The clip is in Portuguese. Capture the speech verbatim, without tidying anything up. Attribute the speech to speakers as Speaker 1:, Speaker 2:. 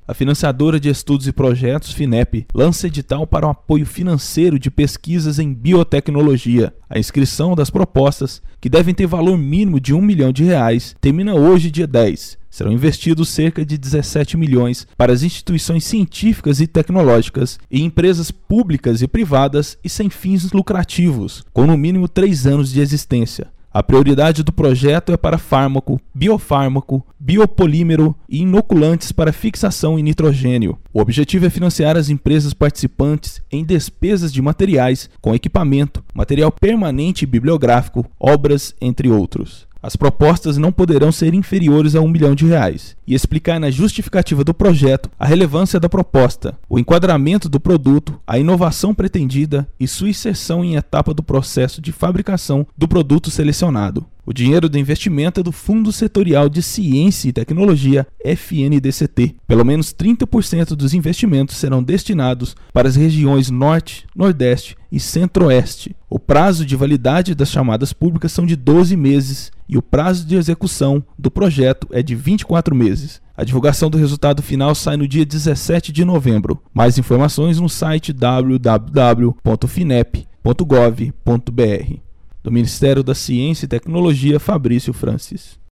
Speaker 1: a financiadora de estudos e projetos FINEP lança edital para o apoio financeiro de pesquisas em biotecnologia. A inscrição das propostas, que devem ter valor mínimo de um milhão de reais, termina hoje, dia dez. Serão investidos cerca de dezessete milhões para as instituições científicas e tecnológicas e empresas públicas e privadas e sem fins lucrativos, com no mínimo três anos de existência. A prioridade do projeto é para fármaco, biofármaco, biopolímero e inoculantes para fixação em nitrogênio. O objetivo é financiar as empresas participantes em despesas de materiais, com equipamento, material permanente e bibliográfico, obras, entre outros. As propostas não poderão ser inferiores a um milhão de reais e explicar na justificativa do projeto a relevância da proposta, o enquadramento do produto, a inovação pretendida e sua inserção em etapa do processo de fabricação do produto selecionado. O dinheiro do investimento é do Fundo Setorial de Ciência e Tecnologia, F N D C T. Pelo menos trinta por cento dos investimentos serão destinados para as regiões Norte, Nordeste e Centro-Oeste. O prazo de validade das chamadas públicas são de doze meses e o prazo de execução do projeto é de vinte e quatro meses. A divulgação do resultado final sai no dia dezessete de novembro. Mais informações no site w w w ponto finep ponto gov ponto b r. Do Ministério da Ciência e Tecnologia, Fabrício Francis.